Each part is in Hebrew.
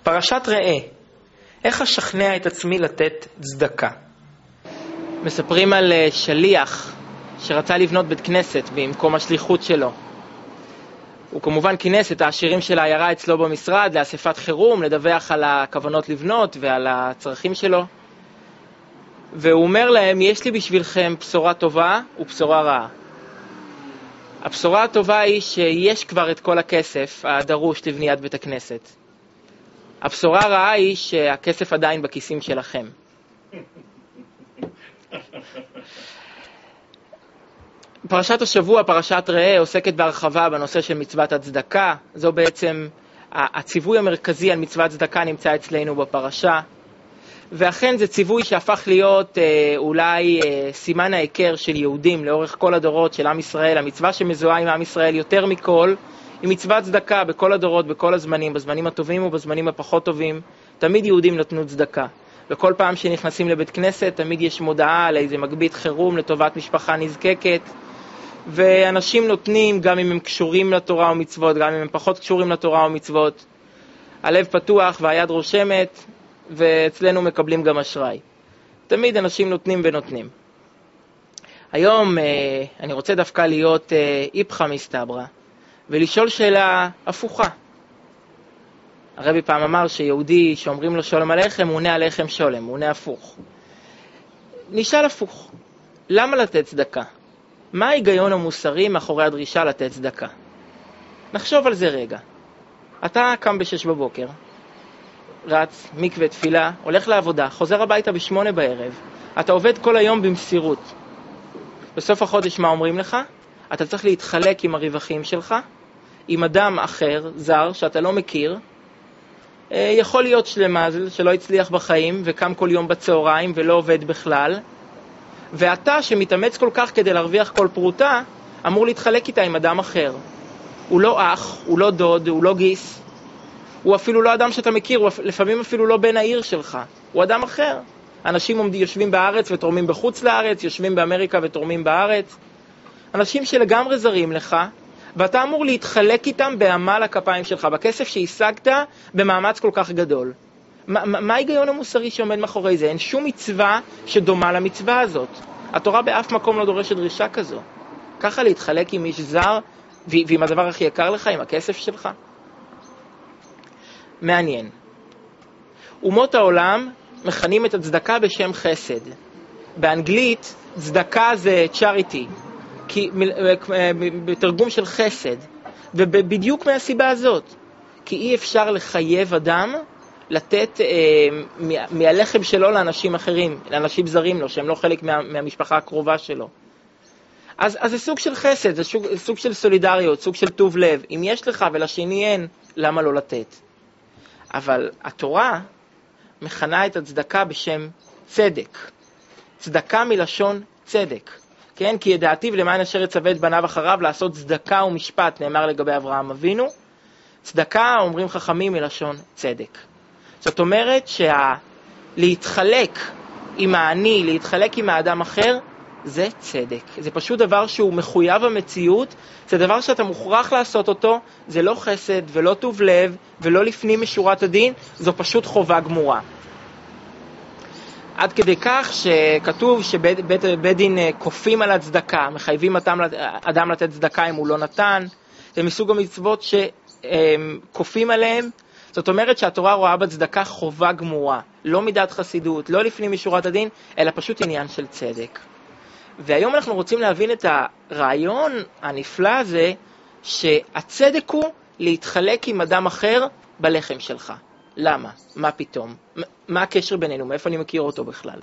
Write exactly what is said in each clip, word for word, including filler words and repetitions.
פרשת ראה, איך אשכנע את עצמי לתת צדקה? מספרים על שליח שרצה לבנות בית כנסת במקום השליחות שלו. הוא כמובן כינס את העשירים של העיירה אצלו במשרד לאספת חירום, לדווח על הכוונות לבנות ועל הצרכים שלו. והוא אומר להם, יש לי בשבילכם בשורה טובה ובשורה רעה. הבשורה הטובה היא שיש כבר את כל הכסף הדרוש לבניית בית הכנסת. הבשורה הרעה היא שהכסף עדיין בכיסים שלכם. פרשת השבוע, פרשת ראה, עוסקת בהרחבה בנושא של מצוות הצדקה. זו בעצם הציווי המרכזי על מצוות צדקה נמצא אצלנו בפרשה. ואכן זה ציווי שהפך להיות אה, אולי אה, סימן ההיכר של יהודים לאורך כל הדורות של עם ישראל. המצווה שמזוהה עם עם ישראל יותר מכל היא מצוות צדקה בכל הדורות, בכל הזמנים, בזמנים הטובים ובזמנים הפחות טובים. תמיד יהודים נתנו צדקה. וכל פעם שנכנסים לבית כנסת תמיד יש מודעה על איזה מגבית חירום לטובת משפחה נזקקת. ואנשים נותנים גם אם הם קשורים לתורה ומצוות, גם אם הם פחות קשורים לתורה ומצוות. הלב פתוח והיד רושמת, ואצלנו מקבלים גם אשראי. תמיד אנשים נותנים ונותנים. היום אה, אני רוצה דווקא להיות אה, איפכא מסתברא, ולשאול שאלה הפוכה. הרבי פעם אמר שיהודי שאומרים לו שולם עליכם, הוא עונה עליכם שולם, הוא עונה הפוך. נשאל הפוך, למה לתת צדקה? מה ההיגיון המוסרי מאחורי הדרישה לתת צדקה? נחשוב על זה רגע. אתה קם בשש בבוקר, רץ, מקווה, תפילה, הולך לעבודה, חוזר הביתה בשמונה בערב. אתה עובד כל היום במסירות. בסוף החודש מה אומרים לך? אתה צריך להתחלק עם הרווחים שלך, עם אדם אחר, זר, שאתה לא מכיר. יכול להיות שלמזל, שלא הצליח בחיים, וקם כל יום בצהריים ולא עובד בכלל. ואתה שמתאמץ כל כך כדי להרוויח כל פרוטה, אמור להתחלק איתה עם אדם אחר. הוא לא אח, הוא לא דוד, הוא לא גיס. הוא אפילו לא אדם שאתה מכיר, הוא לפעמים אפילו לא בן העיר שלך. הוא אדם אחר. אנשים עומדים, יושבים בארץ ותורמים בחוץ לארץ, יושבים באמריקה ותורמים בארץ. אנשים שלגמרי זרים לך, ואתה אמור להתחלק איתם בעמל הכפיים שלך, בכסף שהשגת במאמץ כל כך גדול. מה, מה ההיגיון המוסרי שעומד מאחורי זה? אין שום מצווה שדומה למצווה הזאת. התורה באף מקום לא דורשת דרישה כזו. ככה להתחלק עם איש זר, ועם הדבר הכי יקר לך, עם הכסף שלך. מעניין. אומות העולם מכנים את הצדקה בשם חסד. באנגלית צדקה זה charity, כי, בתרגום של חסד. ובדיוק מהסיבה הזאת. כי אי אפשר לחייב אדם לתת אה, מהלחם שלו לאנשים אחרים, לאנשים זרים לו, שהם לא חלק מה, מהמשפחה הקרובה שלו. אז, אז זה סוג של חסד, זה סוג, סוג של סולידריות, סוג של טוב לב. אם יש לך ולשני אין, למה לא לתת? אבל התורה מכנה את הצדקה בשם צדק. צדקה מלשון צדק. כן? כי ידעתיו למען אשר יצווה את בניו אחריו לעשות צדקה ומשפט, נאמר לגבי אברהם אבינו. צדקה אומרים חכמים מלשון צדק. זאת אומרת שלהתחלק עם העני, להתחלק עם האדם אחר, זה צדק. זה פשוט דבר שהוא מחויב המציאות, זה דבר שאתה מוכרח לעשות אותו, זה לא חסד ולא טוב לב ולא לפנים משורת הדין, זו פשוט חובה גמורה. עד כדי כך שכתוב שבית בית, בית דין כופים על הצדקה, מחייבים אדם, אדם לתת צדקה אם הוא לא נתן, זה מסוג המצוות שכופים עליהם. זאת אומרת שהתורה רואה בצדקה חובה גמורה, לא מידת חסידות, לא לפנים משורת הדין, אלא פשוט עניין של צדק. והיום אנחנו רוצים להבין את הרעיון הנפלא הזה, שהצדק הוא להתחלק עם אדם אחר בלחם שלך. למה? מה פתאום? מה הקשר בינינו? מאיפה אני מכיר אותו בכלל?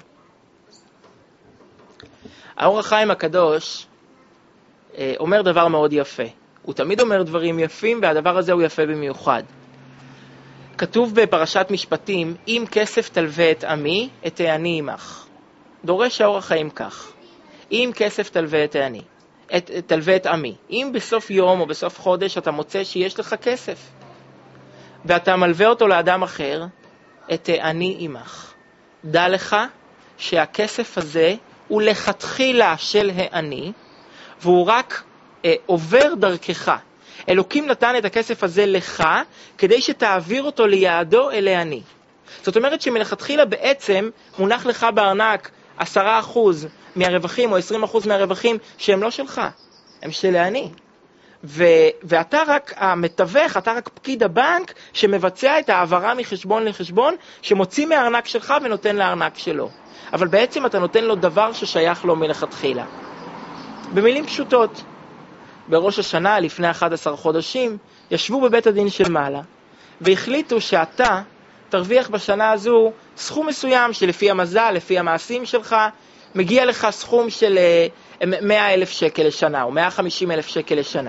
האור החיים הקדוש אומר דבר מאוד יפה. הוא תמיד אומר דברים יפים, והדבר הזה הוא יפה במיוחד. כתוב בפרשת משפטים, אם כסף תלווה את עמי, את העני עמך. דורש האור החיים כך. אם כסף תלווה את העני, את, תלווה את עמי. אם בסוף יום או בסוף חודש אתה מוצא שיש לך כסף, ואתה מלווה אותו לאדם אחר, את העני עמך. דע לך שהכסף הזה הוא לכתחילה של העני, והוא רק אה, עובר דרכך. אלוקים נתן את הכסף הזה לך, כדי שתעביר אותו ליעדו אלי אני. זאת אומרת שמלכתחילה בעצם מונח לך בארנק עשרה אחוז מהרווחים או עשרים אחוז מהרווחים שהם לא שלך, הם של אני. ו- ואתה רק המתווך, אתה רק פקיד הבנק שמבצע את העברה מחשבון לחשבון, שמוציא מהארנק שלך ונותן לארנק שלו. אבל בעצם אתה נותן לו דבר ששייך לו מלכתחילה. במילים פשוטות, בראש השנה לפני אחד עשר חודשים ישבו בבית הדין של מעלה והחליטו שאתה תרוויח בשנה הזו סכום מסוים שלפי המזל, לפי המעשים שלך, מגיע לך סכום של מאה אלף שקל לשנה או מאה וחמישים אלף שקל לשנה.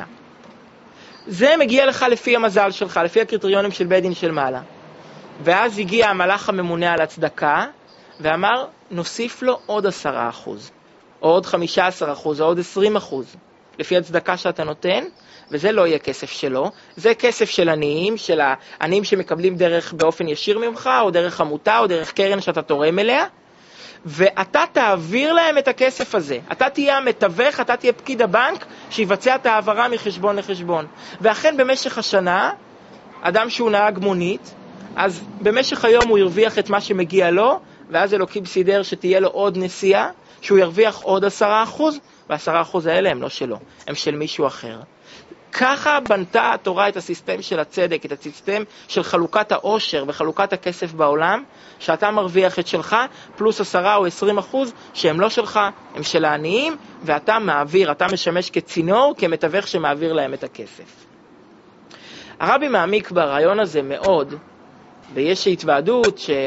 זה מגיע לך לפי המזל שלך, לפי הקריטריונים של בית דין של מעלה. ואז הגיע המלאך הממונה על הצדקה ואמר, נוסיף לו עוד עשרה אחוז, או עוד חמישה עשר אחוז, או עוד עשרים אחוז, לפי הצדקה שאתה נותן, וזה לא יהיה כסף שלו, זה כסף של עניים, של העניים שמקבלים דרך באופן ישיר ממך, או דרך עמותה, או דרך קרן שאתה תורם אליה, ואתה תעביר להם את הכסף הזה. אתה תהיה המתווך, אתה תהיה פקיד הבנק, שיבצע את העברה מחשבון לחשבון. ואכן במשך השנה, אדם שהוא נהג מונית, אז במשך היום הוא ירוויח את מה שמגיע לו, ואז אלוקים סידר שתהיה לו עוד נסיעה, שהוא ירוויח עוד עשרה אחוז, והעשרה אחוז האלה הם לא שלו, הם של מישהו אחר. ככה בנתה התורה את הסיסטם של הצדק, את הסיסטם של חלוקת העושר וחלוקת הכסף בעולם, שאתה מרוויח את שלך, פלוס עשרה או עשרים אחוז שהם לא שלך, הם של העניים, ואתה מעביר, אתה משמש כצינור, כמתווך שמעביר להם את הכסף. הרבי מעמיק ברעיון הזה מאוד, ויש התוועדות ש...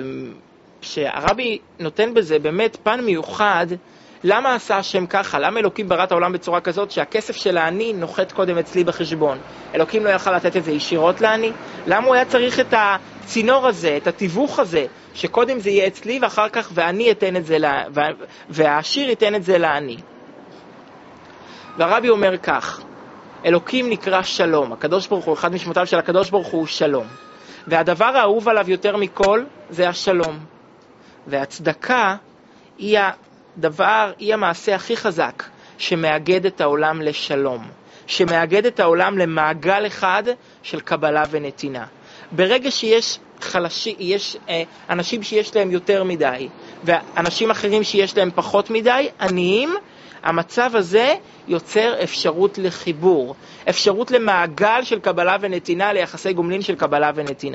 שהרבי נותן בזה באמת פן מיוחד, למה עשה השם ככה? למה אלוקים ברא את העולם בצורה כזאת שהכסף של העני נוחת קודם אצלי בחשבון? אלוקים לא יכל לתת את זה ישירות לעני? למה הוא היה צריך את הצינור הזה, את התיווך הזה, שקודם זה יהיה אצלי ואחר כך ואני אתן את זה, לה... והעשיר ייתן את זה לעני? והרבי אומר כך, אלוקים נקרא שלום, הקדוש ברוך הוא, אחד משמותיו של הקדוש ברוך הוא שלום. והדבר האהוב עליו יותר מכל זה השלום. והצדקה היא הדבר, היא המעשה הכי חזק שמאגד את העולם לשלום, שמאגד את העולם למעגל אחד של קבלה ונתינה. ברגע שיש חלשים, יש אה, אנשים שיש להם יותר מדי, ואנשים אחרים שיש להם פחות מדי, עניים, המצב הזה יוצר אפשרות לחיבור, אפשרות למעגל של קבלה ונתינה, ליחסי גומלין של קבלה ונתינה.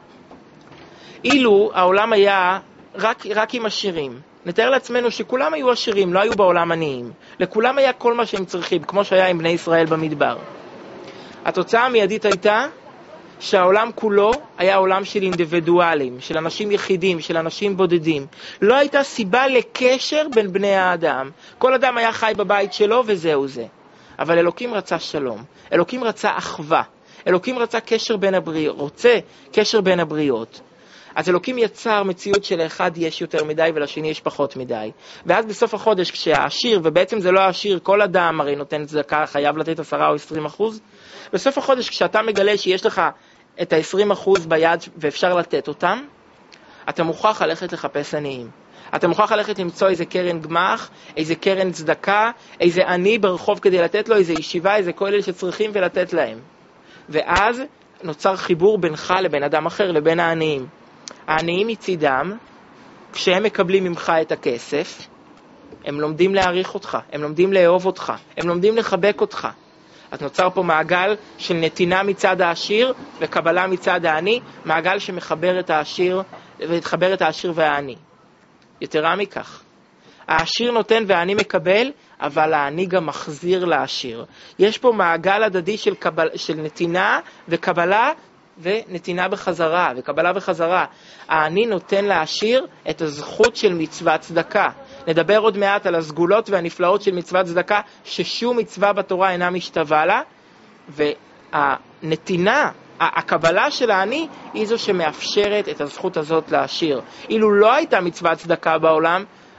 אילו העולם היה רק, רק עם עשירים, נתאר לעצמנו שכולם היו עשירים, לא היו בעולם עניים. לכולם היה כל מה שהם צריכים, כמו שהיה עם בני ישראל במדבר. התוצאה המיידית הייתה שהעולם כולו היה עולם של אינדיבידואלים, של אנשים יחידים, של אנשים בודדים. לא הייתה סיבה לקשר בין בני האדם. כל אדם היה חי בבית שלו וזהו זה. אבל אלוקים רצה שלום, אלוקים רצה אחווה, אלוקים רצה קשר בין הבריות, רוצה קשר בין הבריות. אז אלוקים יצר מציאות שלאחד יש יותר מדי ולשני יש פחות מדי. ואז בסוף החודש כשהעשיר, ובעצם זה לא העשיר, כל אדם הרי נותן צדקה, חייב לתת עשרה או עשרים אחוז. בסוף החודש כשאתה מגלה שיש לך את ה-עשרים אחוז ביד ואפשר לתת אותם, אתה מוכרח ללכת לחפש עניים. אתה מוכרח ללכת למצוא איזה קרן גמח, איזה קרן צדקה, איזה עני ברחוב כדי לתת לו, איזה ישיבה, איזה כולל שצריכים ולתת להם. ואז נוצר חיבור בינך לבין אדם אחר, לבין העניים. העניים מצידם, כשהם מקבלים ממך את הכסף, הם לומדים להעריך אותך, הם לומדים לאהוב אותך, הם לומדים לחבק אותך. אז נוצר פה מעגל של נתינה מצד העשיר וקבלה מצד העני, מעגל שמחבר את העשיר ומתחבר את העשיר והעני. יתרה מכך, העשיר נותן והעני מקבל, אבל העני גם מחזיר לעשיר. יש פה מעגל הדדי של, קבל, של נתינה וקבלה ונתינה בחזרה, וקבלה בחזרה. העני נותן לעשיר את הזכות של מצוות צדקה. נדבר עוד מעט על הסגולות והנפלאות של מצוות צדקה, ששום מצווה בתורה אינה משתווה לה, והנתינה, הקבלה של העני, היא זו שמאפשרת את הזכות הזאת לעשיר. אילו לא הייתה מצוות צדקה בעולם,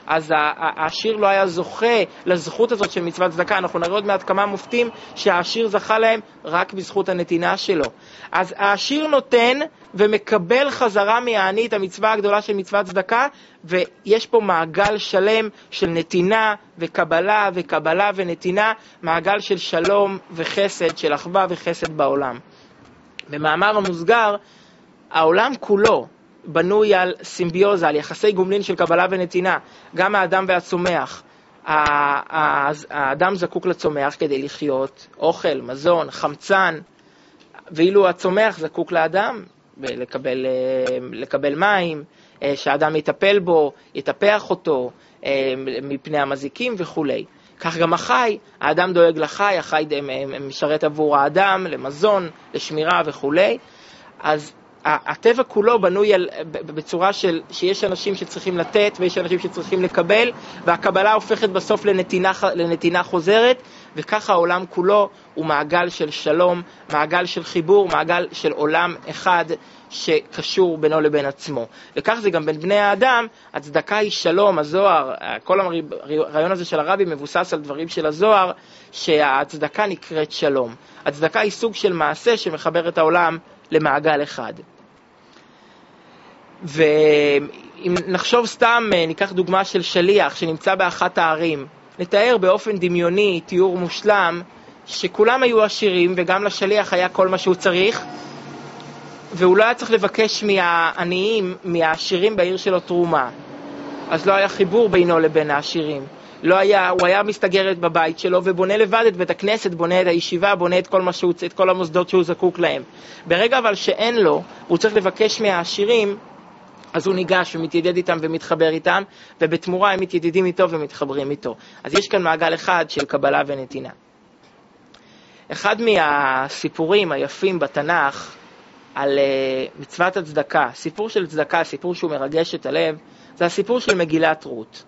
אז העשיר לא היה זוכה לזכות הזאת של מצוות צדקה. אנחנו נראה עוד מעט כמה מופתים שהעשיר זכה להם רק בזכות הנתינה שלו. אז העשיר נותן ומקבל חזרה מהעני את המצווה הגדולה של מצוות צדקה, ויש פה מעגל שלם של נתינה וקבלה וקבלה ונתינה, מעגל של שלום וחסד, של אחווה וחסד בעולם. במאמר המוסגר, העולם כולו בנוי על סימביוזה, על יחסי גומלין של קבלה ונתינה, גם האדם והצומח. האדם זקוק לצומח כדי לחיות, אוכל, מזון, חמצן, ואילו הצומח זקוק לאדם לקבל, לקבל מים, שהאדם יטפל בו, יטפח אותו מפני המזיקים וכו'. כך גם החי, האדם דואג לחי, החי משרת עבור האדם, למזון, לשמירה וכו'. אז הטבע כולו בנוי על, בצורה של, שיש אנשים שצריכים לתת ויש אנשים שצריכים לקבל, והקבלה הופכת בסוף לנתינה, לנתינה חוזרת, וככה העולם כולו הוא מעגל של שלום, מעגל של חיבור, מעגל של עולם אחד שקשור בינו לבין עצמו. וכך זה גם בין בני האדם. הצדקה היא שלום, הזוהר, כל הרעיון הזה של הרבי מבוסס על דברים של הזוהר, שהצדקה נקראת שלום. הצדקה היא סוג של מעשה שמחבר את העולם למעגל אחד. ואם נחשוב סתם, ניקח דוגמה של שליח שנמצא באחת הערים, נתאר באופן דמיוני, תיאור מושלם, שכולם היו עשירים וגם לשליח היה כל מה שהוא צריך, והוא לא היה צריך לבקש מהעניים, מהעשירים בעיר שלו תרומה. אז לא היה חיבור בינו לבין העשירים. לא היה, הוא היה מסתגר בבית שלו ובונה לבד את בית הכנסת, בונה את הישיבה, בונה את כל מה שהוא, את כל המוסדות שהוא זקוק להם. ברגע אבל שאין לו, הוא צריך לבקש מהעשירים, אז הוא ניגש ומתיידד איתם ומתחבר איתם, ובתמורה הם מתיידדים איתו ומתחברים איתו. אז יש כאן מעגל אחד של קבלה ונתינה. אחד מהסיפורים היפים בתנ"ך על uh, מצוות הצדקה, סיפור של צדקה, סיפור שהוא מרגש את הלב, זה הסיפור של מגילת רות.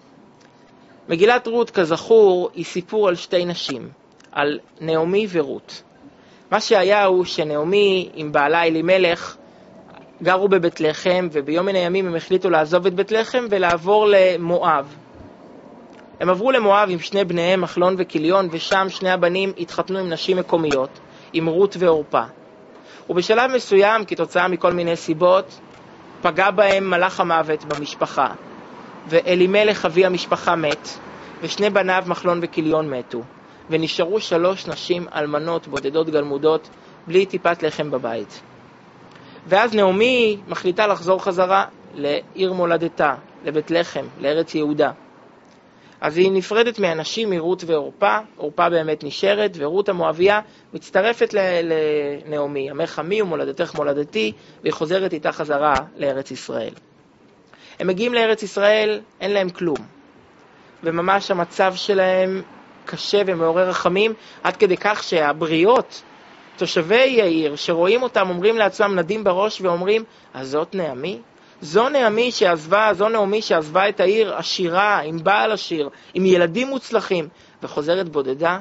מגילת רות, כזכור, היא סיפור על שתי נשים, על נעמי ורות. מה שהיה הוא שנעמי עם בעלה אלימלך גרו בבית לחם, וביום מן הימים הם החליטו לעזוב את בית לחם ולעבור למואב. הם עברו למואב עם שני בניהם, מחלון וכיליון, ושם שני הבנים התחתנו עם נשים מקומיות, עם רות ואורפה. ובשלב מסוים, כתוצאה מכל מיני סיבות, פגע בהם מלאך המוות במשפחה. ואלימלך אבי המשפחה מת, ושני בניו מחלון וכיליון מתו, ונשארו שלוש נשים אלמנות בודדות גלמודות, בלי טיפת לחם בבית. ואז נעמי מחליטה לחזור חזרה לעיר מולדתה, לבית לחם, לארץ יהודה. אז היא נפרדת מאנשים, מרות ואורפה, אורפה באמת נשארת, ורות המואביה מצטרפת לנעמי, עמך עמי ומולדתך מולדתי, והיא חוזרת איתה חזרה לארץ ישראל. הם מגיעים לארץ ישראל, אין להם כלום. וממש המצב שלהם קשה ומעורר רחמים, עד כדי כך שהבריות, תושבי העיר, שרואים אותם, אומרים לעצמם, נדים בראש ואומרים, אז זאת נעמי? זו נעמי שעזבה, זו נעמי שעזבה את העיר עשירה, עם בעל עשיר, עם ילדים מוצלחים, וחוזרת בודדה.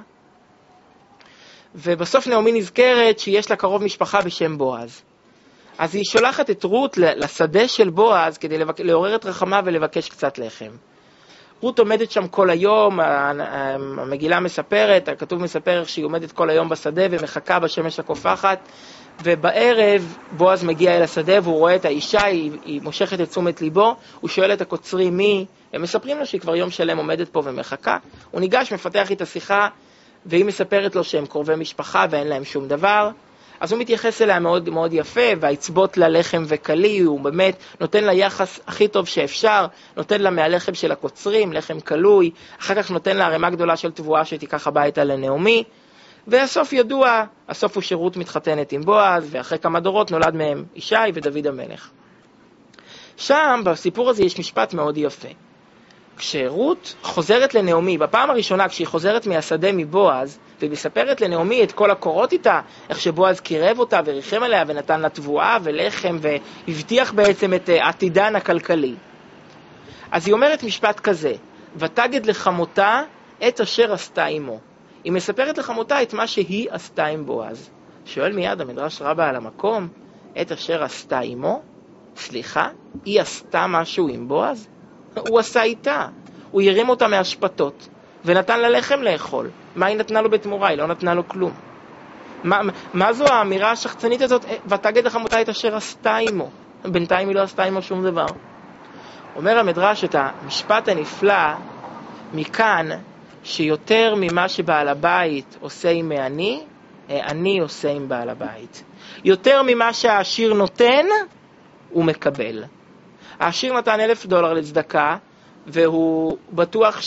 ובסוף נעמי נזכרת שיש לה קרוב משפחה בשם בועז. אז היא שולחת את רות לשדה של בועז כדי לעורר את רחמה ולבקש קצת לחם. רות עומדת שם כל היום, המגילה מספרת, הכתוב מספר שהיא עומדת כל היום בשדה ומחכה בשמש הקופחת, ובערב בועז מגיע אל השדה והוא רואה את האישה, היא, היא מושכת את תשומת ליבו, הוא שואל את הקוצרי מי, הם מספרים לו שהיא כבר יום שלם עומדת פה ומחכה, הוא ניגש, מפתח את השיחה, והיא מספרת לו שהם קרובי משפחה ואין להם שום דבר, אז הוא מתייחס אליה מאוד מאוד יפה, והיצבות לה לחם וקלי, הוא באמת נותן לה יחס הכי טוב שאפשר, נותן לה מהלחם של הקוצרים, לחם קלוי, אחר כך נותן לה רמה גדולה של תבואה שתיקח הביתה לנעמי, והסוף ידוע, הסוף הוא שרות מתחתנת עם בועז, ואחרי כמה דורות נולד מהם ישי ודוד המלך. שם, בסיפור הזה, יש משפט מאוד יפה. כשרות חוזרת לנעמי, בפעם הראשונה כשהיא חוזרת מהשדה מבועז, והיא מספרת לנעמי את כל הקורות איתה, איך שבועז קירב אותה וריחם עליה ונתן לה תבואה ולחם, והבטיח בעצם את עתידן הכלכלי. אז היא אומרת משפט כזה, ותגד לחמותה את אשר עשתה עמו. היא מספרת לחמותה את מה שהיא עשתה עם בועז. שואל מיד המדרש רבה על המקום, את אשר עשתה עמו? סליחה, היא עשתה משהו עם בועז? הוא עשה איתה. הוא ירים אותה מהשפטות, ונתן לה לחם לאכול. מה היא נתנה לו בתמורה? היא לא נתנה לו כלום. מה, מה זו האמירה השחצנית הזאת? ותגד לחמותה את אשר עשתה עמו. בינתיים היא לא עשתה עמו שום דבר. אומר המדרש את המשפט הנפלא מכאן, שיותר ממה שבעל הבית עושה עם מעני, אני עושה עם בעל הבית. יותר ממה שהעשיר נותן, הוא מקבל. העשיר נתן אלף דולר לצדקה, והוא בטוח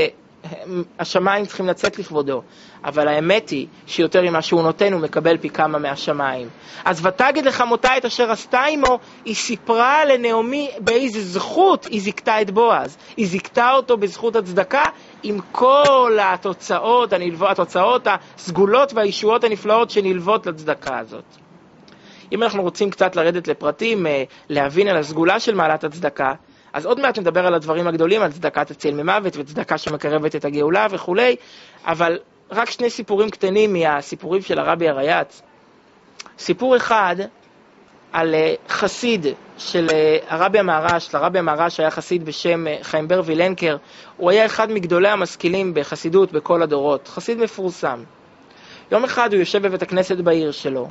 שהשמיים צריכים לצאת לכבודו. אבל האמת היא שיותר ממה שהוא נותן, הוא מקבל פי כמה מהשמיים. אז ותגד לחמותה את אשר עשתה עמו, היא סיפרה לנעמי באיזה זכות היא זיקתה את בועז. היא זיקתה אותו בזכות הצדקה, עם כל התוצאות, הנלוות, התוצאות הסגולות והישועות הנפלאות שנלוות לצדקה הזאת. אם אנחנו רוצים קצת לרדת לפרטים, להבין על הסגולה של מעלת הצדקה, אז עוד מעט נדבר על הדברים הגדולים, על צדקת הציל ממוות וצדקה שמקרבת את הגאולה וכו', אבל רק שני סיפורים קטנים מהסיפורים של הרבי הרייץ. סיפור אחד על חסיד של הרבי המהר"ש. לרבי המהר"ש היה חסיד בשם חיים בר וילנקר. הוא היה אחד מגדולי המשכילים בחסידות בכל הדורות, חסיד מפורסם. יום אחד הוא יושב בבית הכנסת בעיר שלו,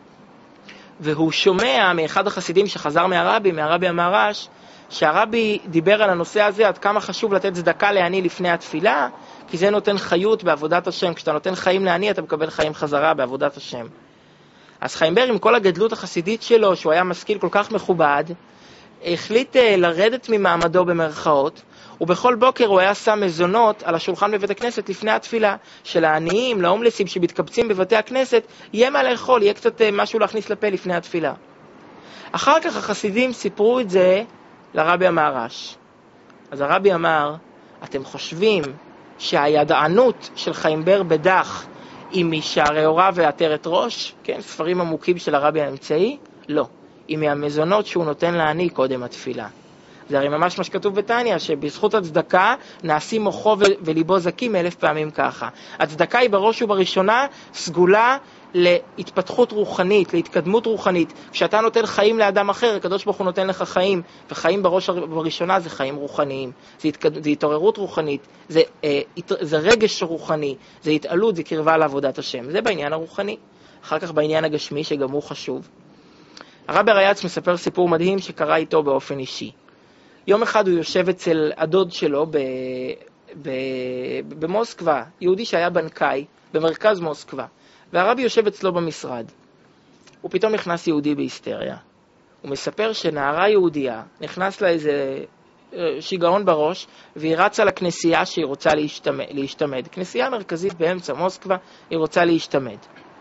והוא שומע מאחד החסידים שחזר מהרבי, מהרבי המהר"ש, שהרבי דיבר על הנושא הזה, עד כמה חשוב לתת צדקה לעני לפני התפילה, כי זה נותן חיות בעבודת השם. כשאתה נותן חיים לעני, אתה מקבל חיים חזרה בעבודת השם. אז חיים בר, עם כל הגדלות החסידית שלו, שהוא היה משכיל כל כך מכובד, החליט לרדת ממעמדו במרכאות, ובכל בוקר הוא היה שם מזונות על השולחן בבית הכנסת לפני התפילה, של העניים, להומלסים שמתקבצים בבתי הכנסת, יהיה מה לאכול, יהיה קצת משהו להכניס לפה לפני התפילה. אחר כך החסידים סיפרו את זה לרבי המהר"ש. אז הרבי אמר, אתם חושבים שהידענות של חיים בר בדח היא משערי הוראה ועטרת ראש? כן, ספרים עמוקים של הרבי האמצעי? לא. היא מהמזונות שהוא נותן לעני קודם התפילה. זה הרי ממש מה שכתוב בתניא, שבזכות הצדקה נעשים מוחו וליבו זקים אלף פעמים ככה. הצדקה היא בראש ובראשונה סגולה להתפתחות רוחנית, להתקדמות רוחנית. כשאתה נותן חיים לאדם אחר, הקדוש ברוך הוא נותן לך חיים, וחיים בראש ובראשונה זה חיים רוחניים. זה, התקד... זה התעוררות רוחנית, זה, אה, זה רגש רוחני, זה התעלות, זה קרבה לעבודת השם. זה בעניין הרוחני. אחר כך בעניין הגשמי, שגם הוא חשוב. הרבי הרייץ מספר סיפור מדהים שקרה איתו באופן אישי. יום אחד הוא יושב אצל הדוד שלו ב... ב... במוסקבה, יהודי שהיה בנקאי, במרכז מוסקבה. והרבי יושב אצלו במשרד. הוא פתאום נכנס יהודי בהיסטריה. הוא מספר שנערה יהודייה נכנס לה איזה שיגעון בראש, והיא רצה לכנסייה שהיא רוצה להשתמד. להשתמד. כנסייה מרכזית באמצע מוסקבה, היא רוצה להשתמד.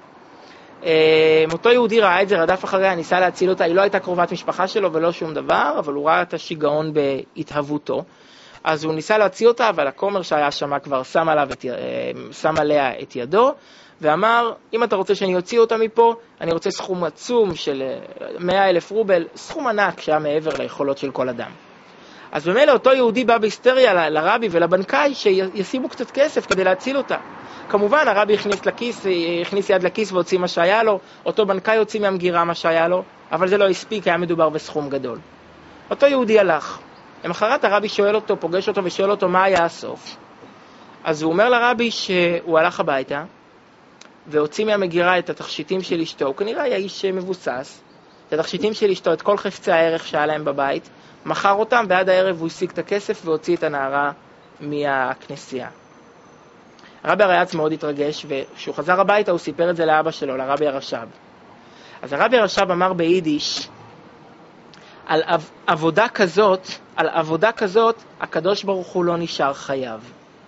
אותו יהודי ראה את זה, רדף אחריה, ניסה להציל אותה. היא לא הייתה קרובת משפחה שלו ולא שום דבר, אבל הוא ראה את השיגעון בהתהוותו. אז הוא ניסה להציל אותה, אבל הכומר שהיה שם כבר שם, עליו את, שם עליה את ידו, ואמר, אם אתה רוצה שאני אוציא אותה מפה, אני רוצה סכום עצום של מאה אלף רובל, סכום ענק שהיה מעבר ליכולות של כל אדם. אז במילא אותו יהודי בא בהיסטריה לרבי ולבנקאי שישימו קצת כסף כדי להציל אותה. כמובן הרבי הכניס לכיס, הכניס יד לכיס והוציא מה שהיה לו, אותו בנקאי הוציא מהמגירה מה שהיה לו, אבל זה לא הספיק, היה מדובר בסכום גדול. אותו יהודי הלך. למחרת הרבי שואל אותו, פוגש אותו ושואל אותו מה היה הסוף. אז הוא אומר לרבי שהוא הלך הביתה, והוציא מהמגירה את התכשיטים של אשתו. הוא כנראה היה איש מבוסס. את התכשיטים של אשתו, את כל חפצי הערך שהיה להם בבית, מכר אותם, ועד הערב הוא השיג את הכסף והוציא את הנערה מהכנסייה. הרבי הרייץ מאוד התרגש, וכשהוא חזר הביתה הוא סיפר את זה לאבא שלו, לרבי הרש"ב. אז הרבי הרש"ב אמר ביידיש, על עבודה כזאת, על עבודה כזאת, הקדוש ברוך הוא לא נשאר חייב.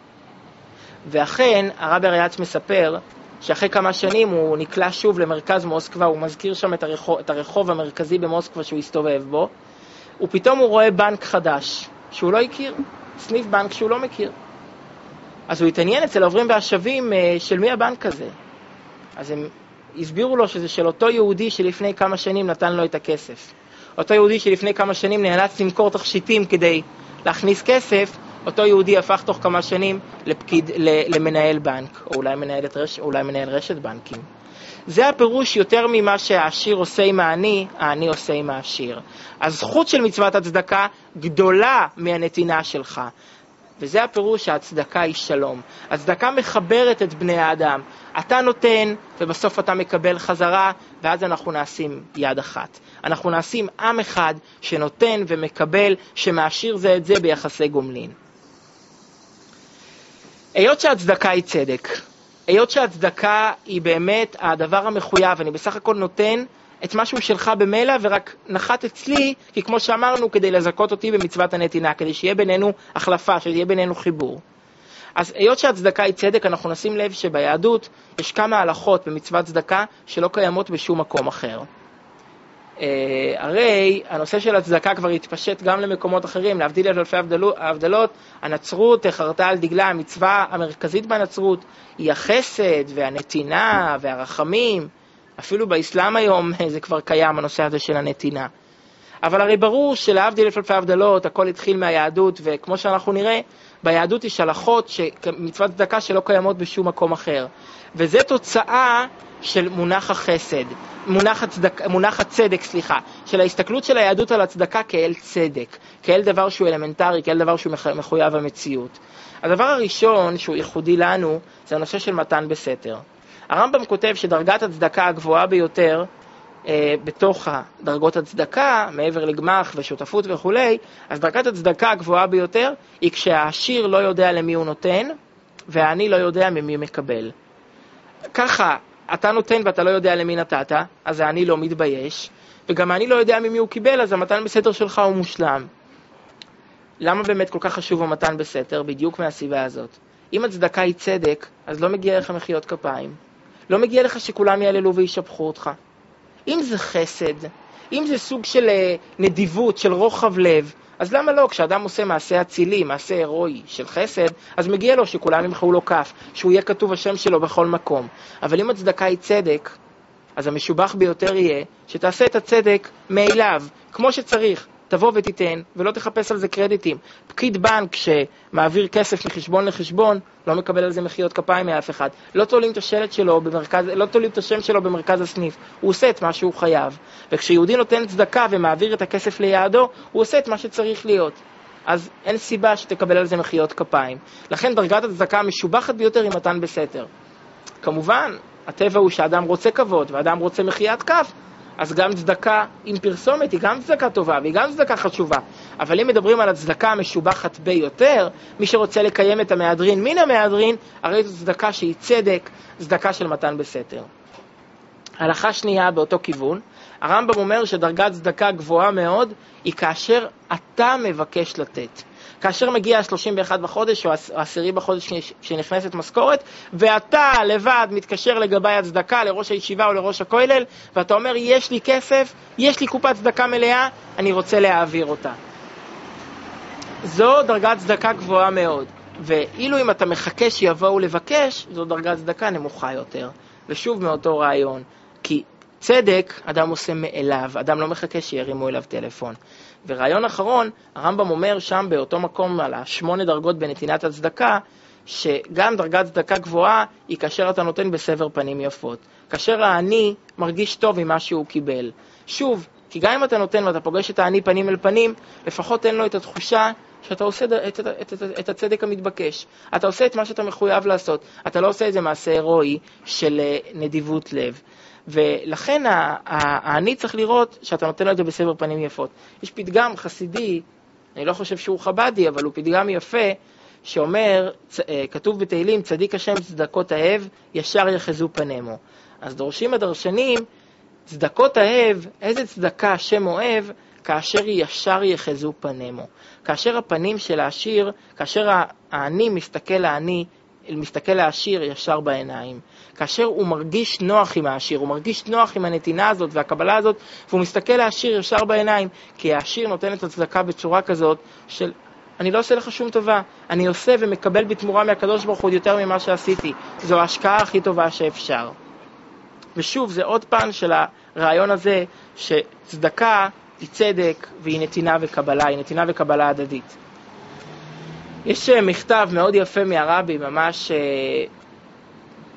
ואכן, הרבי הרייץ מספר, שאחרי כמה שנים הוא נקלע שוב למרכז מוסקבה, הוא מזכיר שם את הרחוב, את הרחוב המרכזי במוסקבה שהוא הסתובב בו, ופתאום הוא רואה בנק חדש, שהוא לא הכיר, סניף בנק שהוא לא מכיר. אז הוא התעניין אצל העוברים והשבים של מי הבנק הזה. אז הם הסבירו לו שזה של אותו יהודי שלפני כמה שנים נתן לו את הכסף. אותו יהודי שלפני כמה שנים נאלץ למכור תכשיטים כדי להכניס כסף, אותו יהודי הפך תוך כמה שנים לפקיד, למנהל בנק, או אולי מנהל, רש, או אולי מנהל רשת בנקים. זה הפירוש יותר ממה שהעשיר עושה עם העני, העני עושה עם העשיר. הזכות של מצוות הצדקה גדולה מהנתינה שלך. וזה הפירוש שהצדקה היא שלום. הצדקה מחברת את בני האדם. אתה נותן ובסוף אתה מקבל חזרה, ואז אנחנו נעשים יד אחת. אנחנו נעשים עם אחד שנותן ומקבל, שמעשיר זה את זה ביחסי גומלין. היות שהצדקה היא צדק, היות שהצדקה היא באמת הדבר המחויב, אני בסך הכל נותן את משהו שלך במילא ורק נחת אצלי, כי כמו שאמרנו, כדי לזכות אותי במצוות הנתינה, כדי שיהיה בינינו החלפה, שיהיה בינינו חיבור. אז היות שהצדקה היא צדק, אנחנו נשים לב שביהדות יש כמה הלכות במצוות צדקה שלא קיימות בשום מקום אחר. Uh, הרי הנושא של הצדקה כבר התפשט גם למקומות אחרים, להבדיל אלפי הבדלות. הנצרות חרתה על דגלה, המצווה המרכזית בנצרות היא החסד והנתינה והרחמים. אפילו באסלאם היום זה כבר קיים, הנושא הזה של הנתינה. אבל הרי ברור שלהבדיל אלפי הבדלות הכל התחיל מהיהדות, וכמו שאנחנו נראה, ביהדות יש הלכות שמצוות צדקה שלא קיימות בשום מקום אחר. וזה תוצאה של מונח החסד, מונח, הצדק, מונח הצדק, סליחה, של ההסתכלות של היהדות על הצדקה כאל צדק, כאל דבר שהוא אלמנטרי, כאל דבר שהוא מחויב המציאות. הדבר הראשון שהוא ייחודי לנו זה הנושא של מתן בסתר. הרמב"ם כותב שדרגת הצדקה הגבוהה ביותר אה, בתוך דרגות הצדקה, מעבר לגמח ושותפות וכו', אז דרגת הצדקה הגבוהה ביותר היא כשהעשיר לא יודע למי הוא נותן, והעני לא יודע ממי מקבל. ככה, אתה נותן ואתה לא יודע למי נתת, אז העני לא מתבייש, וגם העני לא יודע ממי הוא קיבל, אז המתן בסתר שלך הוא מושלם. למה באמת כל כך חשוב המתן בסתר? בדיוק מהסיבה הזאת. אם הצדקה היא צדק, אז לא מגיע לך מחיאות כפיים. לא מגיע לך שכולם יעללו וישפחו אותך. אם זה חסד, אם זה סוג של נדיבות, של רוחב לב, אז למה לא? כשאדם עושה מעשה אצילי, מעשה הירואי של חסד, אז מגיע לו שכולם ימחאו לו כף, שהוא יהיה כתוב השם שלו בכל מקום. אבל אם הצדקה היא צדק, אז המשובח ביותר יהיה שתעשה את הצדק מאליו, כמו שצריך. תבוא ותיתן, ולא תחפש על זה קרדיטים. פקיד בנק שמעביר כסף מחשבון לחשבון, לא מקבל על זה מחיאות כפיים מאף אחד. לא תולים את השלט שלו במרכז, לא תולים את השם שלו במרכז הסניף. הוא עושה את מה שהוא חייב. וכשיהודי נותן צדקה ומעביר את הכסף ליעדו, הוא עושה את מה שצריך להיות. אז אין סיבה שתקבל על זה מחיאות כפיים. לכן דרגת הצדקה המשובחת ביותר היא מתן בסתר. כמובן, הטבע הוא שאדם רוצה כבוד, ואדם רוצה מחיית כף, אז גם צדקה עם פרסומת היא גם צדקה טובה והיא גם צדקה חשובה. אבל אם מדברים על הצדקה המשובחת ביותר, מי שרוצה לקיים את המהדרין מן המהדרין, הרי זו צדקה שהיא צדק, צדקה של מתן בסתר. הלכה שנייה באותו כיוון, הרמב"ם אומר שדרגת צדקה גבוהה מאוד היא כאשר אתה מבקש לתת. כאשר מגיע ה-שלושים ואחד בחודש או העשירי בחודש שנכנסת משכורת, ואתה לבד מתקשר לגבי הצדקה לראש הישיבה או לראש הכולל, ואתה אומר, יש לי כסף, יש לי קופת צדקה מלאה, אני רוצה להעביר אותה. זו דרגת צדקה גבוהה מאוד. ואילו אם אתה מחכה שיבואו לבקש, זו דרגת צדקה נמוכה יותר. ושוב מאותו רעיון, כי צדק אדם עושה מאליו, אדם לא מחכה שירימו אליו טלפון. ורעיון אחרון, הרמב"ם אומר שם באותו מקום על השמונה דרגות בנתינת הצדקה, שגם דרגת צדקה גבוהה היא כאשר אתה נותן בסבר פנים יפות. כאשר העני מרגיש טוב עם מה שהוא קיבל. שוב, כי גם אם אתה נותן ואתה פוגש את העני פנים אל פנים, לפחות אין לו את התחושה שאתה עושה את, את, את, את, את הצדק המתבקש. אתה עושה את מה שאתה מחויב לעשות. אתה לא עושה איזה מעשה הירואי של נדיבות לב. ולכן העני צריך לראות שאתה נותן לו את זה בסבר פנים יפות. יש פתגם חסידי, אני לא חושב שהוא חבדי, אבל הוא פתגם יפה, שאומר, כתוב בתהילים, צדיק השם צדקות אהב, ישר יחזו פנימו. אז דורשים הדרשנים, צדקות אהב, איזה צדקה השם אוהב, כאשר ישר יחזו פנימו. כאשר הפנים של העשיר, כאשר העני מסתכל לעני, מסתכל לעשיר ישר בעיניים. כאשר הוא מרגיש נוח עם העשיר, הוא מרגיש נוח עם הנתינה הזאת והקבלה הזאת, והוא מסתכל לעשיר ישר בעיניים, כי העשיר נותן את הצדקה בצורה כזאת של, אני לא עושה לך שום טובה, אני עושה ומקבל בתמורה מהקדוש ברוך הוא יותר ממה שעשיתי. זו ההשקעה הכי טובה שאפשר. ושוב, זה עוד פן של הרעיון הזה, שצדקה היא צדק והיא נתינה וקבלה, היא נתינה וקבלה הדדית. יש מכתב מאוד יפה מהרבי, ממש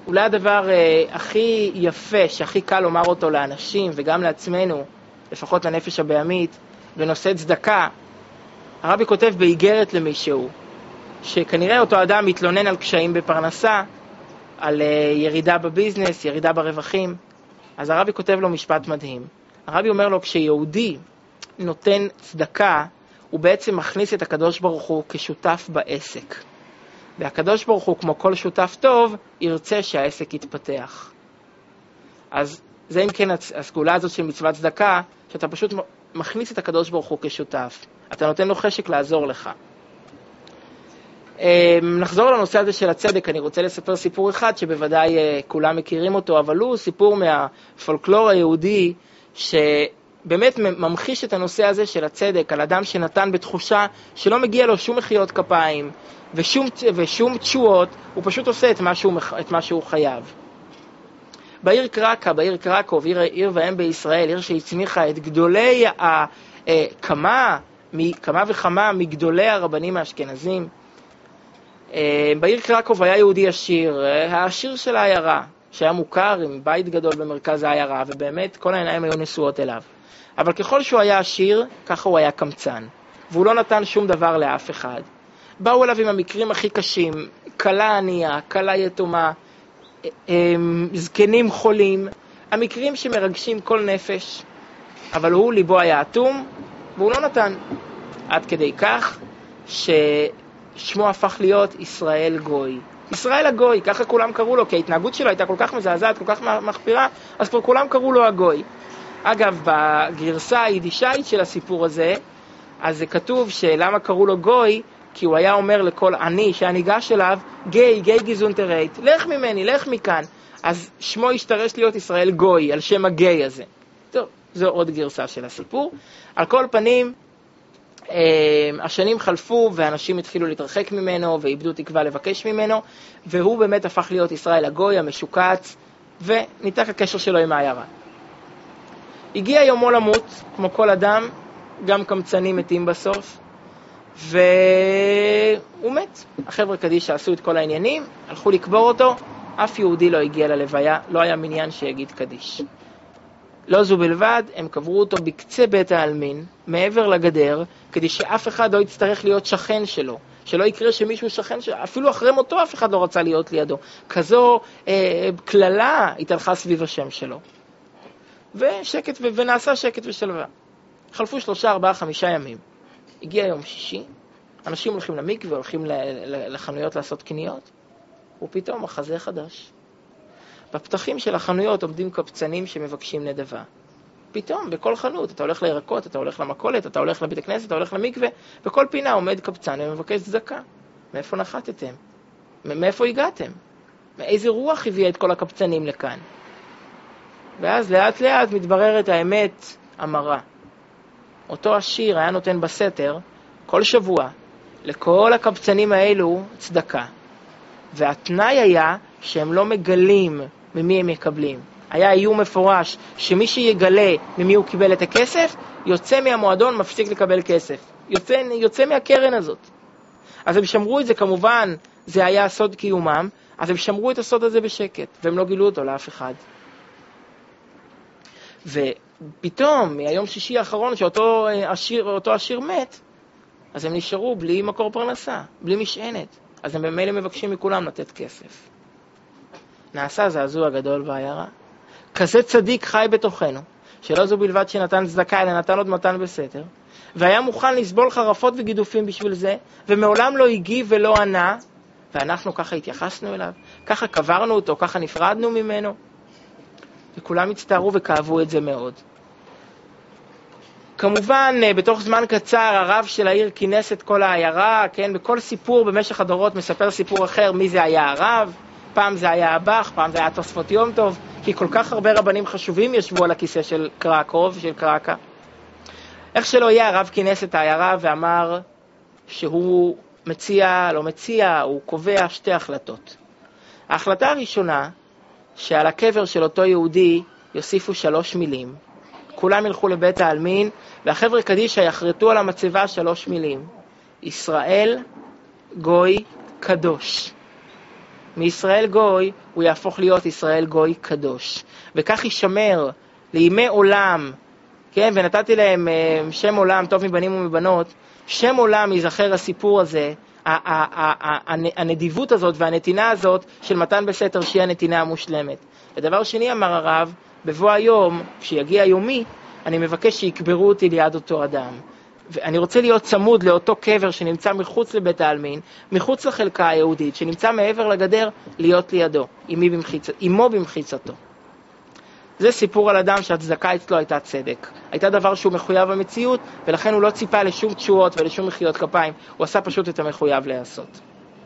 אולי הדבר אה, הכי יפה, שהכי קל לומר אותו לאנשים וגם לעצמנו, לפחות לנפש הבהמית, בנושא צדקה, הרבי כותב באיגרת למישהו, שכנראה אותו אדם מתלונן על קשיים בפרנסה, על uh, ירידה בביזנס, ירידה ברווחים. אז הרבי כותב לו משפט מדהים. הרבי אומר לו, כשיהודי נותן צדקה, הוא בעצם מכניס את הקדוש ברוך הוא כשותף בעסק. והקדוש ברוך הוא, כמו כל שותף טוב, ירצה שהעסק יתפתח. אז זה אם כן הסגולה הזאת של מצוות צדקה, שאתה פשוט מכניס את הקדוש ברוך הוא כשותף. אתה נותן לו חשק לעזור לך. נחזור לנושא הזה של הצדק. אני רוצה לספר סיפור אחד שבוודאי כולם מכירים אותו, אבל הוא סיפור מהפולקלור היהודי שבאמת ממחיש את הנושא הזה של הצדק, על אדם שנתן בתחושה שלא מגיע לו שום מחיאות כפיים ושום, ושום תשואות, הוא פשוט עושה את מה שהוא, את מה שהוא חייב. בעיר קרקה, בעיר קרקוב, עיר, עיר ואם בישראל, עיר שהצמיחה את גדולי, ה, כמה, כמה וכמה מגדולי הרבנים האשכנזים, בעיר קרקוב היה יהודי עשיר, העשיר של העיירה, שהיה מוכר עם בית גדול במרכז העיירה, ובאמת כל העיניים היו נשואות אליו. אבל ככל שהוא היה עשיר, ככה הוא היה קמצן, והוא לא נתן שום דבר לאף אחד. באו אליו עם המקרים הכי קשים, קלה ענייה, קלה יתומה, זקנים חולים, המקרים שמרגשים כל נפש, אבל הוא ליבו היה אטום, והוא לא נתן. עד כדי כך ש... שמו הפך להיות ישראל גוי. ישראל הגוי, ככה כולם קראו לו, כי ההתנהגות שלו הייתה כל כך מזעזעת, כל כך מחפירה, אז כבר כולם קראו לו הגוי. אגב, בגרסה היידישאית של הסיפור הזה, אז זה כתוב שלמה קראו לו גוי, כי הוא היה אומר לכל עני שהיה ניגש אליו, גי, גי גיזונטרייט, לך ממני, לך מכאן. אז שמו השתרש להיות ישראל גוי, על שם הגי הזה. טוב, זו עוד גרסה של הסיפור. על כל פנים, השנים חלפו ואנשים התחילו להתרחק ממנו ואיבדו תקווה לבקש ממנו, והוא באמת הפך להיות ישראל הגוי המשוקץ, וניתק הקשר שלו עם העיירה. הגיע יומו למות, כמו כל אדם, גם קמצנים מתים בסוף, והוא מת. החבר'ה קדיש שעשו את כל העניינים, הלכו לקבור אותו, אף יהודי לא הגיע ללוויה, לא היה מניין שיגיד קדיש. לא זו בלבד, הם קברו אותו בקצה בית העלמין, מעבר לגדר, כדי שאף אחד לא יצטרך להיות שכן שלו, שלא יקרה שמישהו שכן שלו, אפילו אחרי מותו אף אחד לא רצה להיות לידו. כזו אה, כללה התהלכה סביב השם שלו. ושקט, ו- ונעשה שקט ושלווה. חלפו שלושה, ארבעה, חמישה ימים. הגיע יום שישי, אנשים הולכים למקווה, הולכים ל- ל- לחנויות לעשות קניות, ופתאום מחזה חדש. בפתחים של החנויות עומדים קבצנים שמבקשים נדבה. פתאום, בכל חנות, אתה הולך לירקות, אתה הולך למכולת, אתה הולך לבית הכנסת, אתה הולך למקווה, בכל פינה עומד קבצן ומבקש צדקה. מאיפה נחתתם? מאיפה הגעתם? מאיזה רוח הביאה את כל הקבצנים לכאן? ואז לאט לאט מתבררת האמת המרה. אותו עשיר היה נותן בסתר כל שבוע לכל הקבצנים האלו צדקה. והתנאי היה שהם לא מגלים ממי הם מקבלים. היה איום מפורש שמי שיגלה ממי הוא קיבל את הכסף, יוצא מהמועדון, מפסיק לקבל כסף. יוצא, יוצא מהקרן הזאת. אז הם שמרו את זה, כמובן, זה היה סוד קיומם, אז הם שמרו את הסוד הזה בשקט, והם לא גילו אותו לאף אחד. ופתאום, מהיום שישי האחרון שאותו עשיר, אותו עשיר מת, אז הם נשארו בלי מקור פרנסה, בלי משענת. אז הם במילא מבקשים מכולם לתת כסף. נעשה זעזוע גדול בעיירה. כזה צדיק חי בתוכנו, שלא זו בלבד שנתן צדקה, אלא נתן עוד מתן בסתר, והיה מוכן לסבול חרפות וגידופים בשביל זה, ומעולם לא הגיב ולא ענה, ואנחנו ככה התייחסנו אליו, ככה קברנו אותו, ככה נפרדנו ממנו, וכולם הצטערו וכאבו את זה מאוד. כמובן, בתוך זמן קצר, הרב של העיר כינס את כל העיירה, כן? בכל סיפור במשך הדורות מספר סיפור אחר מי זה היה הרב, פעם זה היה הבח, פעם זה היה תוספות יום טוב, כי כל כך הרבה רבנים חשובים ישבו על הכיסא של קרקוב, של קרקה. איך שלא יהיה, הרב כינס את העיירה ואמר שהוא מציע, לא מציע, הוא קובע שתי החלטות. ההחלטה הראשונה, שעל הקבר של אותו יהודי יוסיפו שלוש מילים. כולם ילכו לבית העלמין, והחבר'ה קדישה יחרטו על המצבה שלוש מילים. ישראל גוי קדוש. מישראל גוי הוא יהפוך להיות ישראל גוי קדוש. וכך יישמר לימי עולם, כן, ונתתי להם שם עולם, טוב מבנים ומבנות, שם עולם ייזכר הסיפור הזה, הנדיבות הזאת והנתינה הזאת של מתן בסתר שהיא הנתינה המושלמת. ודבר שני אמר הרב, בבוא היום, כשיגיע יומי, אני מבקש שיקברו אותי ליד אותו אדם. ואני רוצה להיות צמוד לאותו קבר שנמצא מחוץ לבית העלמין, מחוץ לחלקה היהודית, שנמצא מעבר לגדר, להיות לידו, עמו במחיצתו. זה סיפור על אדם שהצדקה אצלו הייתה צדק. הייתה דבר שהוא מחויב במציאות, ולכן הוא לא ציפה לשום תשואות ולשום מחיאות כפיים. הוא עשה פשוט את המחויב לעשות.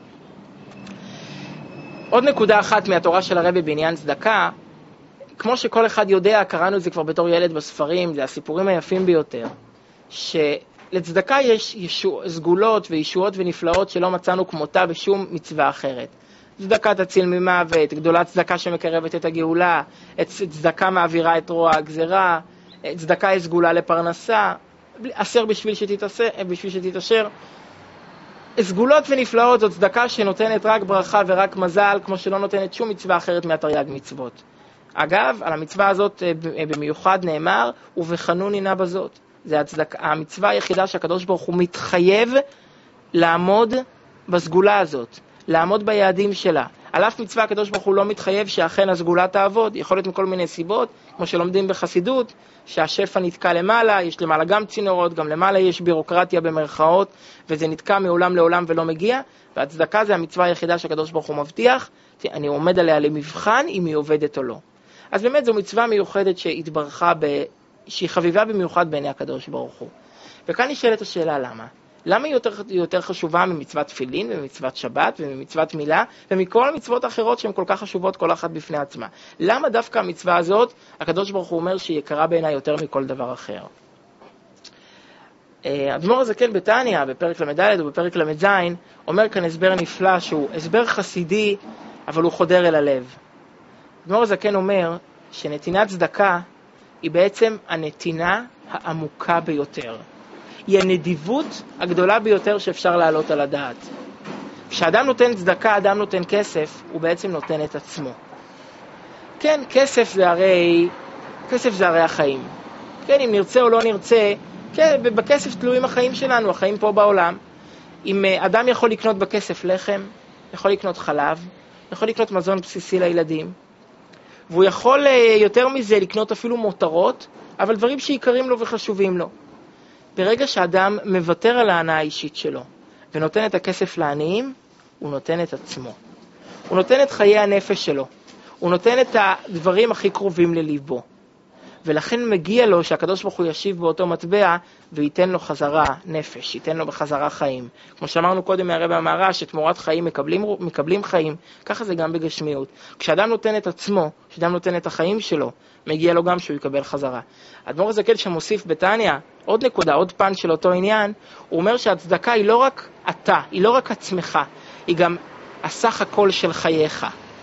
עוד נקודה אחת מהתורה של הרבי בעניין צדקה, כמו שכל אחד יודע, קראנו את זה כבר בתור ילד בספרים, זה הסיפורים היפים ביותר, שלצדקה יש ישוע, סגולות וישועות ונפלאות שלא מצאנו כמותה בשום מצווה אחרת. צדקה תציל ממוות, גדולה צדקה שמקרבת את הגאולה, צדקה מעבירה את רוע הגזרה, צדקה היא סגולה לפרנסה, אסר בשביל שתתאשר, בשביל שתתאשר. סגולות ונפלאות זאת צדקה שנותנת רק ברכה ורק מזל, כמו שלא נותנת שום מצווה אחרת מהתרי"ג מצוות. אגב, על המצווה הזאת במיוחד נאמר, ובחנוני נא בזאת. זה הצדקה, המצווה היחידה שהקדוש ברוך הוא מתחייב לעמוד בסגולה הזאת. לעמוד ביעדים שלה. על אף מצווה הקדוש ברוך הוא לא מתחייב שאכן הסגולה תעבוד, יכול להיות מכל מיני סיבות, כמו שלומדים בחסידות, שהשפע נתקע למעלה, יש למעלה גם צינורות, גם למעלה יש בירוקרטיה במרכאות, וזה נתקע מעולם לעולם ולא מגיע, והצדקה זה המצווה היחידה שהקדוש ברוך הוא מבטיח, אני עומד עליה למבחן אם היא עובדת או לא. אז באמת זו מצווה מיוחדת שהתברכה, ב... שהיא חביבה במיוחד בעיני הקדוש ברוך הוא. וכאן נשאלת השאלה למה? למה היא יותר, יותר חשובה ממצוות תפילין וממצוות שבת וממצוות מילה ומכל המצוות האחרות שהן כל כך חשובות כל אחת בפני עצמה? למה דווקא המצווה הזאת הקדוש ברוך הוא אומר שהיא יקרה בעיניי יותר מכל דבר אחר? אדמו"ר הזקן בתניא בפרק למד ובפרק למד זין אומר כאן הסבר נפלא שהוא הסבר חסידי אבל הוא חודר אל הלב. אדמו"ר הזקן אומר שנתינת צדקה היא בעצם הנתינה העמוקה ביותר. היא הנדיבות הגדולה ביותר שאפשר להעלות על הדעת. כשאדם נותן צדקה, אדם נותן כסף, הוא בעצם נותן את עצמו. כן, כסף זה הרי, כסף זה הרי החיים. כן, אם נרצה או לא נרצה, כן, בכסף תלויים החיים שלנו, החיים פה בעולם. אם אדם יכול לקנות בכסף לחם, יכול לקנות חלב, יכול לקנות מזון בסיסי לילדים, והוא יכול יותר מזה לקנות אפילו מותרות, אבל דברים שיקרים לו וחשובים לו. ברגע שאדם מוותר על ההנאה האישית שלו ונותן את הכסף לעניים, הוא נותן את עצמו. הוא נותן את חיי הנפש שלו. הוא נותן את הדברים הכי קרובים לליבו. ולכן מגיע לו שהקדוש ברוך הוא ישיב באותו מטבע וייתן לו חזרה נפש, ייתן לו בחזרה חיים. כמו שאמרנו קודם מהרב המהר"ש, שתמורת חיים מקבלים, מקבלים חיים, ככה זה גם בגשמיות. כשאדם נותן את עצמו, כשאדם נותן את החיים שלו, מגיע לו גם שהוא יקבל חזרה. אדמו"ר הזקן שמוסיף בתניא, עוד נקודה, עוד פן של אותו עניין, הוא אומר שהצדקה היא לא רק אתה, היא לא רק עצמך, היא גם הסך הכל של חייך.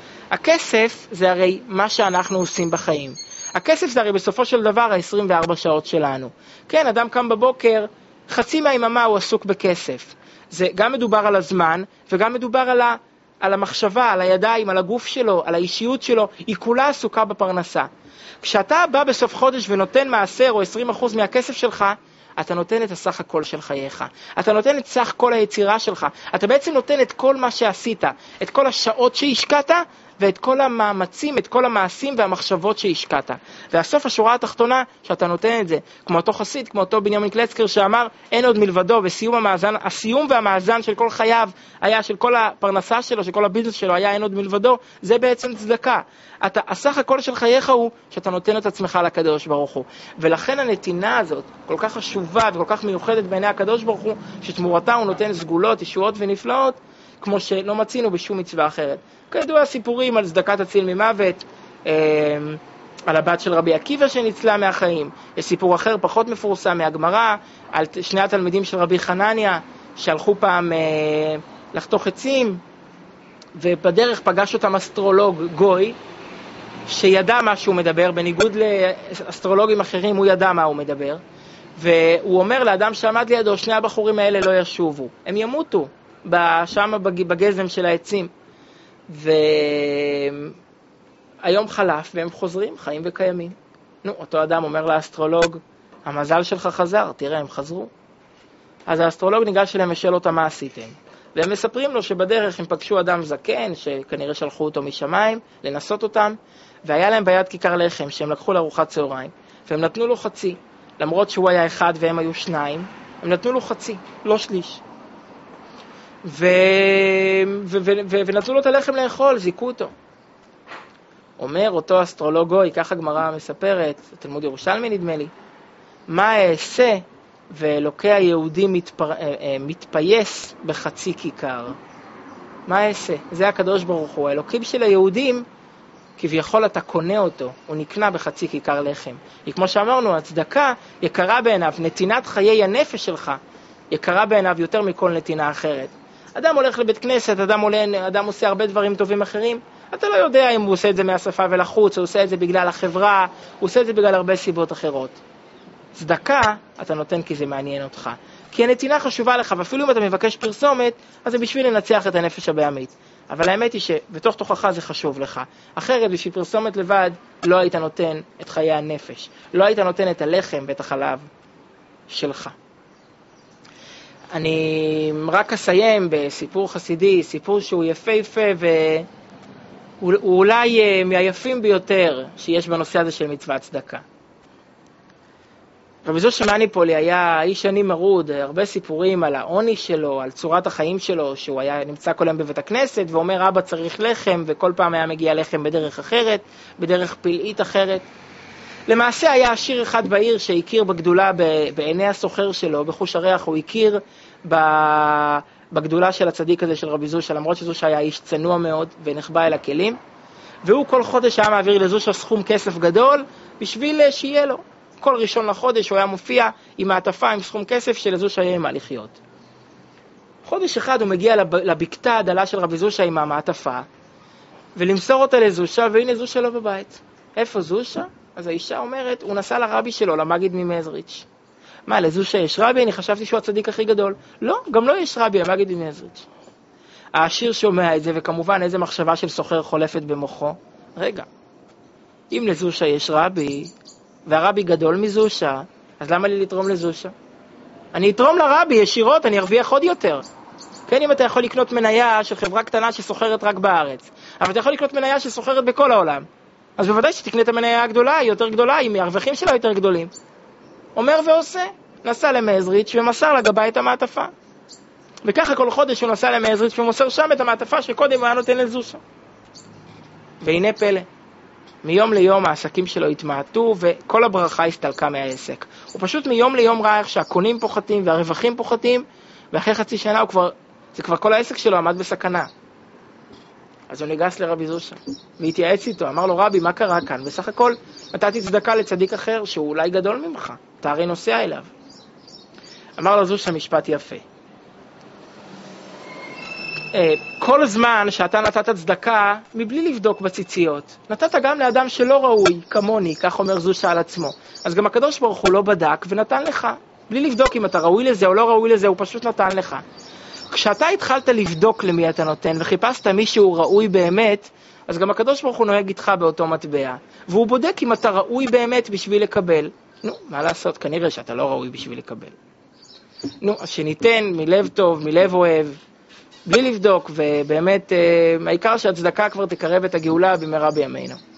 הכסף זה הרי מה שאנחנו עושים בחיים. הכסף זה הרי בסופו של דבר ה-עשרים וארבע שעות שלנו. כן, אדם קם בבוקר, חצי מהיממה הוא עסוק בכסף. זה גם מדובר על הזמן, וגם מדובר על, ה, על המחשבה, על הידיים, על הגוף שלו, על האישיות שלו, היא כולה עסוקה בפרנסה. כשאתה בא בסוף חודש ונותן מעשר או עשרים אחוז מהכסף שלך, אתה נותן את הסך הכל של חייך. אתה נותן את סך כל היצירה שלך. אתה בעצם נותן את כל מה שעשית, את כל השעות שהשקעת, ואת כל המאמצים, את כל המעשים והמחשבות שהשקעת. והסוף השורה התחתונה שאתה נותן את זה, כמו אותו חסיד, כמו אותו בנימין קלצקר שאמר, אין עוד מלבדו, וסיום המאזן, הסיום והמאזן של כל חייו היה, של כל הפרנסה שלו, של כל הביזנס שלו היה אין עוד מלבדו, זה בעצם צדקה. אתה, הסך הכל של חייך הוא שאתה נותן את עצמך לקדוש ברוך הוא. ולכן הנתינה הזאת כל כך חשובה וכל כך מיוחדת בעיני הקדוש ברוך הוא, שתמורתה הוא נותן סגולות, ישועות ונפלאות, כמו שלא מצינו בשום מצווה אחרת. כידוע הסיפורים על צדקה תציל ממוות, אה, על הבת של רבי עקיבא שניצלה מהחיים. יש סיפור אחר פחות מפורסם מהגמרא, על שני התלמידים של רבי חנניה, שהלכו פעם אה, לחתוך עצים, ובדרך פגש אותם אסטרולוג גוי, שידע מה שהוא מדבר, בניגוד לאסטרולוגים אחרים הוא ידע מה הוא מדבר, והוא אומר לאדם שעמד לידו, שני הבחורים האלה לא ישובו, הם ימותו שם בגזם של העצים. והיום חלף והם חוזרים, חיים וקיימים. נו, אותו אדם אומר לאסטרולוג, המזל שלך חזר, תראה, הם חזרו. אז האסטרולוג ניגש אליהם ושאל אותם מה עשיתם. והם מספרים לו שבדרך הם פגשו אדם זקן, שכנראה שלחו אותו משמיים, לנסות אותם, והיה להם ביד כיכר לחם, שהם לקחו לארוחת צהריים, והם נתנו לו חצי. למרות שהוא היה אחד והם היו שניים, הם נתנו לו חצי, לא שליש. ו... ו... ו... ו... ונתנו לו את הלחם לאכול, זיקו אותו. אומר אותו אסטרולוג גוי, ככה גמרא מספרת, תלמוד ירושלמי נדמה לי, מה אעשה ואלוקי היהודי מתפר... מתפייס בחצי כיכר? מה אעשה? זה הקדוש ברוך הוא. האלוקים של היהודים, כביכול אתה קונה אותו, הוא נקנה בחצי כיכר לחם. כמו שאמרנו, הצדקה יקרה בעיניו, נתינת חיי הנפש שלך יקרה בעיניו יותר מכל נתינה אחרת. אדם הולך לבית כנסת, אדם, עולה, אדם עושה הרבה דברים טובים אחרים, אתה לא יודע אם הוא עושה את זה מהשפה ולחוץ, הוא עושה את זה בגלל החברה, הוא עושה את זה בגלל הרבה סיבות אחרות. צדקה אתה נותן כי זה מעניין אותך. כי הנתינה חשובה לך, ואפילו אם אתה מבקש פרסומת, אז זה בשביל לנצח את הנפש הבאמית. אבל האמת היא שבתוך תוכחה זה חשוב לך. אחרת בשביל פרסומת לבד לא היית נותן את חיי הנפש. לא היית נותן את הלחם ואת החלב שלך. אני רק אסיים בסיפור חסידי, סיפור שהוא יפהפה והוא אולי מהיפים ביותר שיש בנושא הזה של מצוות צדקה. רבי זושה מאניפולי היה איש עני מרוד, הרבה סיפורים על העוני שלו, על צורת החיים שלו, שהוא היה נמצא כל יום בבית הכנסת ואומר אבא צריך לחם, וכל פעם היה מגיע לחם בדרך אחרת, בדרך פלאית אחרת. למעשה היה עשיר אחד בעיר שהכיר בגדולה בעיני הסוחר שלו, בחוש הריח, הוא הכיר בגדולה של הצדיק הזה של רבי זושה, למרות שזושה היה איש צנוע מאוד ונחבא אל הכלים, והוא כל חודש היה מעביר לזושה סכום כסף גדול בשביל שיהיה לו. כל ראשון לחודש הוא היה מופיע עם מעטפה עם סכום כסף שלזושה יהיה מה לחיות. חודש אחד הוא מגיע לבקתה הדלה של רבי זושה עם המעטפה, ולמסור אותה לזושה, והנה זושה לא בבית. איפה זושה? אז האישה אומרת, הוא נסע לרבי שלו, למגיד ממזריץ'. מה, לזושה יש רבי? אני חשבתי שהוא הצדיק הכי גדול. לא, גם לא יש רבי, למגיד ממזריץ'. העשיר שומע את זה, וכמובן איזה מחשבה של סוחר חולפת במוחו. רגע, אם לזושה יש רבי, והרבי גדול מזושה, אז למה לי לתרום לזושה? אני אתרום לרבי ישירות, אני ארוויח עוד יותר. כן, אם אתה יכול לקנות מניה של חברה קטנה שסוחרת רק בארץ, אבל אתה יכול לקנות מניה שסוחרת בכל העולם, אז בוודאי שתקנה את המניה הגדולה, היא יותר גדולה, עם הרווחים שלה יותר גדולים. אומר ועושה, נסע למזריץ' ומסר לגבי את המעטפה. וככה כל חודש הוא נסע למזריץ' ומוסר שם את המעטפה שקודם הוא היה נותן לזושה. והנה פלא. מיום ליום העסקים שלו התמעטו וכל הברכה הסתלקה מהעסק. הוא פשוט מיום ליום ראה איך שהקונים פוחתים והרווחים פוחתים, ואחרי חצי שנה הוא כבר, זה כבר כל העסק שלו עמד בסכנה. אז הוא ניגש לרבי זושה והתייעץ איתו, אמר לו רבי מה קרה כאן? בסך הכל נתתי צדקה לצדיק אחר שהוא אולי גדול ממך, אתה הרי נוסע אליו. אמר לו זושה משפט יפה. כל זמן שאתה נתת צדקה מבלי לבדוק בציציות, נתת גם לאדם שלא ראוי כמוני, כך אומר זושה על עצמו. אז גם הקדוש ברוך הוא לא בדק ונתן לך, בלי לבדוק אם אתה ראוי לזה או לא ראוי לזה, הוא פשוט נתן לך. כשאתה התחלת לבדוק למי אתה נותן וחיפשת מישהו ראוי באמת, אז גם הקדוש ברוך הוא נוהג איתך באותו מטבע, והוא בודק אם אתה ראוי באמת בשביל לקבל. נו, מה לעשות? כנראה שאתה לא ראוי בשביל לקבל. נו, אז שניתן מלב טוב, מלב אוהב, בלי לבדוק, ובאמת העיקר שהצדקה כבר תקרב את הגאולה במהרה בימינו.